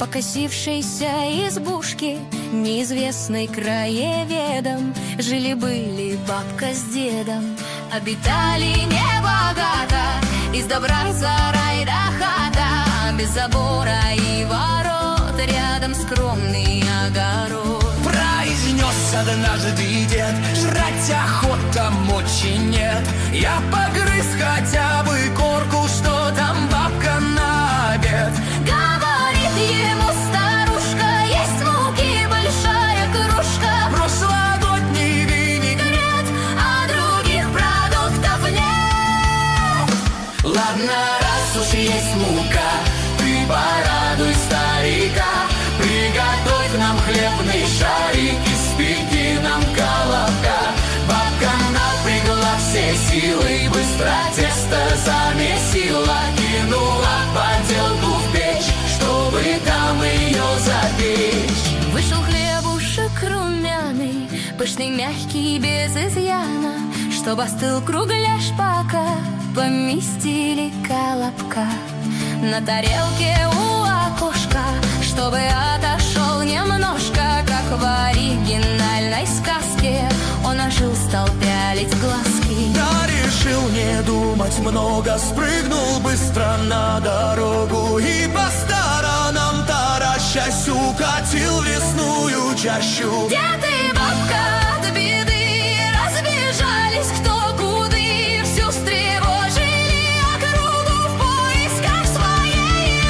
покосившейся избушке, неизвестной краеведом, жили-были бабка с дедом. Обитали небогато, из добра сарай да хата, без забора и ворот, рядом скромный огород. Произнес однажды дед: жрать охота, мочи нет. Я погрыз хотя бы корку, что там бабка на обед. Говорит ему старушка: есть муки большая кружка, Прошлогодний винегрет, а других продуктов нет. ладно, раз уж есть мука, ты порадуй старика. Приготовь нам хлебный шарик, испеки нам колобка. Бабка напрягла все силы, быстро тесто замесила, кинула поделку в печь, чтобы там ее запечь. Вышел хлебушек румяный, пышный, мягкий, без изъяна. Чтоб остыл кругляш пока, поместили колобка на тарелке у окошка, чтобы отошел немножко, как в оригинальной сказке. Он ожил, стал пялить глазки. Да решил не думать много, спрыгнул быстро на дорогу и по сторонам таращась укатил в лесную чащу. Дед и бабка от беды разбежались кто куды, всю встревожили округу в поисках своей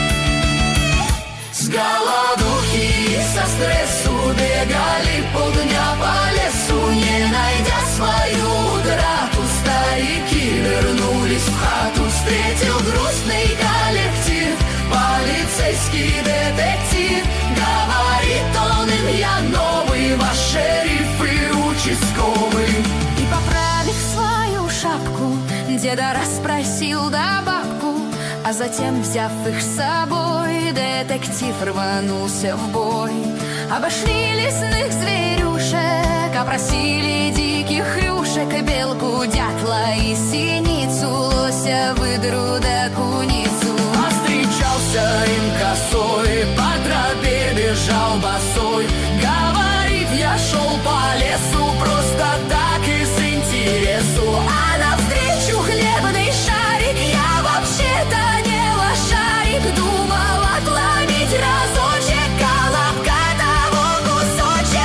еды. С голодухи, со стрессу бегали полдня по лесу, не найдя свою утрату, старики вернулись в хату. Встретил грустный коллектив, полицейский детектив. Говорит он им: я новый ваш шериф и участковый. И, поправив свою шапку, деда расспросил да бабку, а затем, взяв их с собой, детектив рванулся в бой. Обошли лесных зверюшек, опросили диких хрюшек, белку, дятла и синицу, лося, выдру да куницу. А встречался им косой, по тропе бежал босой. Говорит: я шел по лесу просто так, из интересу. А навстречу хлебный шарик, я вообще-то не лошарик, думал отломить разочек колобка того кусочек.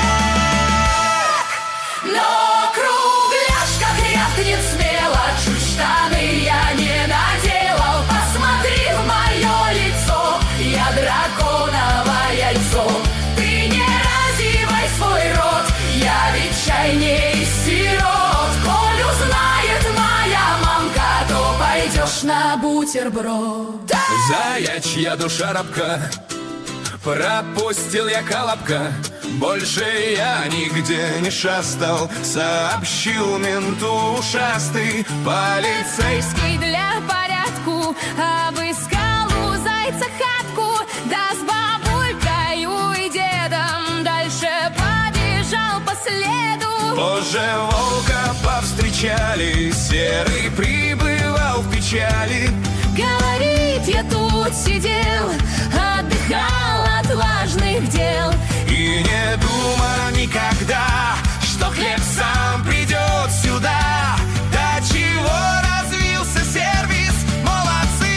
Но кругляш как рявкнет смело: чуть штаны я не наделал. Посмотри в мое лицо, я драконово яйцо. Ты не разевай свой рот, я ведь чай не из сирот. Коль узнает моя мамка, то пойдешь на бутерброд. Заячья душа рабка, пропустил я колобка. Больше я нигде не шастал, сообщил менту ушастый. Полицейский Для порядку обыскал у зайца хатку, да с бабулькою и дедом дальше побежал по следу. позже волка повстречали, серый прибывал в печали. Говорит, я тут сидел, отдыхал от важных дел. И не думал никогда, что хлеб сам придет сюда. До чего развился сервис, молодцы,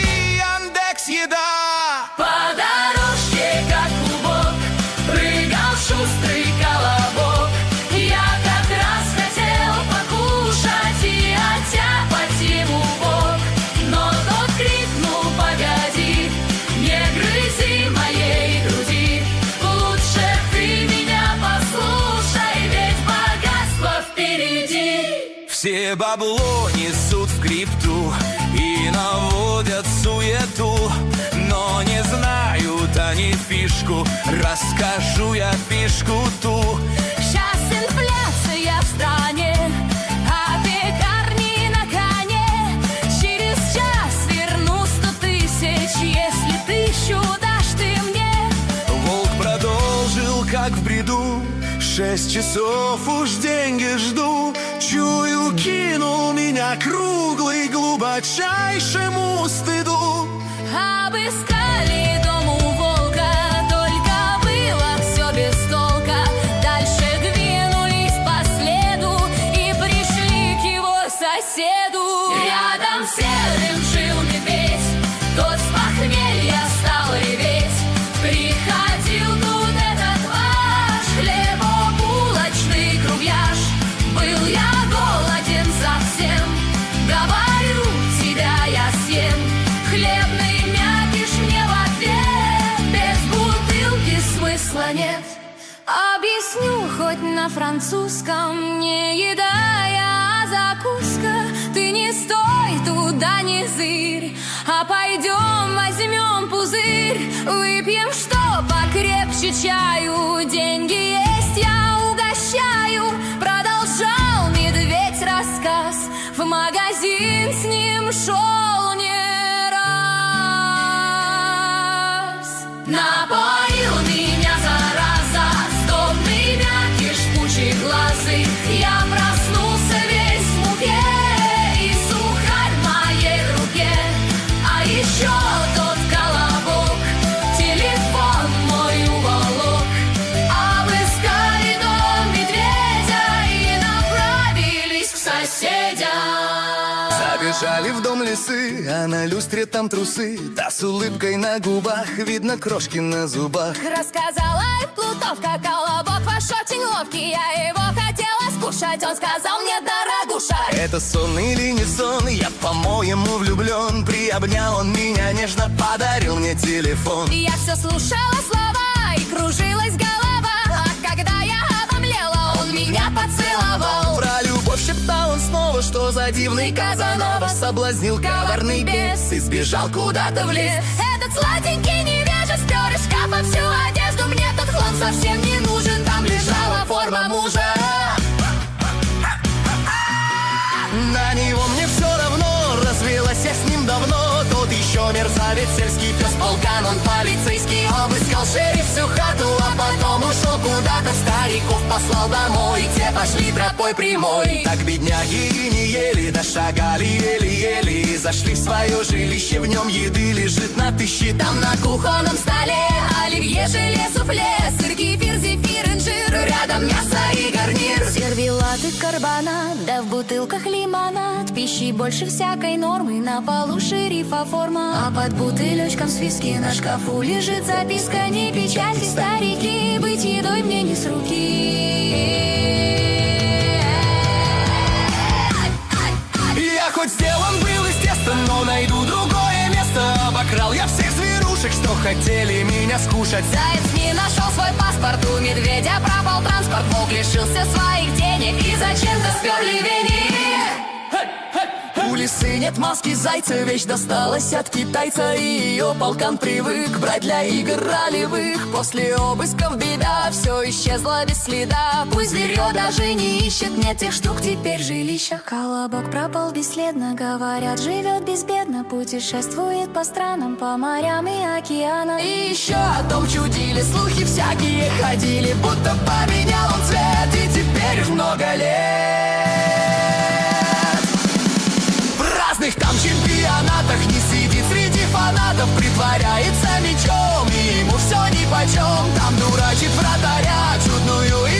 Яндекс.Еда. По дорожке, как клубок, прыгал шустрый колобок. Я как раз хотел покушать и оттяпать ему бок, но тот крикнул: погоди, не грызи моей груди, лучше ты меня послушай, ведь богатство впереди. Все бабло несут в крипту и наводят суету, но не знают они фишку, расскажу я фишку ту. Сейчас инфляция в стране, а пекарни на коне. Через час верну 100 тысяч, если 1000 дашь ты мне. Волк продолжил, как в бреду: 6 часов уж деньги жду. Чую, кинул меня круглый глубочайшему стыду. Обыскали дом у волка, на французском не еда, а закуска. Ты не стой, туда не зырь, а пойдем возьмем пузырь, выпьем что покрепче чаю. Деньги есть, я угощаю. Продолжал медведь рассказ, в магазин с ним шел не раз. Напоил меня зараза, сдобный мякиш, пучеглазый. Я проснулся весь в муке, и сухарь в моей руке. А еще тот колобок телефон мой уволок. Обыскали дом медведя и направились к соседям. Забежали в дом лисы, а на люстре там трусы. Та с улыбкой на губах, видно крошки на зубах. Рассказала им плутовка, колобок ваш очень ловкий. Я его хотела скушать, он сказал мне: дорогуша, это сон или не сон, я по-моему влюблен. Приобнял он меня нежно, подарил мне телефон. я все слушала слова, и кружилась голова. А когда я обомлела, он меня поцеловал. Про любовь шептал он снова, что за дивный Казанова. Соблазнил коварный бес и сбежал куда-то в лес. Этот сладенький невежа спер из шкафа всю одежду. Мне тот хлам совсем не нужен, там лежала форма мужа. На него мне все равно, развелась я с ним давно. Тот еще мерзавец, сельский пес, полкан, он полицейский. Обыскал шериф всю хату, а потом ушел куда-то. Стариков послал домой, те пошли тропой прямой. Так бедняги и не ели, дошагали еле-еле. И зашли в свое жилище, в нем еды лежит на тысячи. Там на кухонном столе оливье, желе, суфле, сыр, кефир, зефир, инжир. Рядом мясо и гарнир, сервелат и карбонат, да в бутылках лимонад. Пищи больше всякой нормы, на полу шерифа форма. А под бутылечком с виски на шкафу лежит записка: не печальте, старики, быть едой мне не с руки. Я хоть сделан был естественно, но найду другое место. Обокрал я всех зверушек, что хотели меня скушать. Заяц не нашел свой паспорт, у медведя пропал транспорт. Волк лишился своих денег и зачем-то сперли веник. У лисы нет маски зайца, вещь досталась от китайца. И ее полкан привык брать для игр ролевых. После обысков беда, все исчезло без следа. Пусть зверье даже не ищет, нет тех штук теперь жилища. Колобок пропал бесследно, говорят, живет безбедно. Путешествует по странам, по морям и океанам. И еще о том чудили, слухи всякие ходили, будто поменял он цвет, и теперь уж много лет в разных там чемпионатах не сидит среди фанатов. Притворяется мечом, и ему все нипочем. Там дурачит вратаря, чудную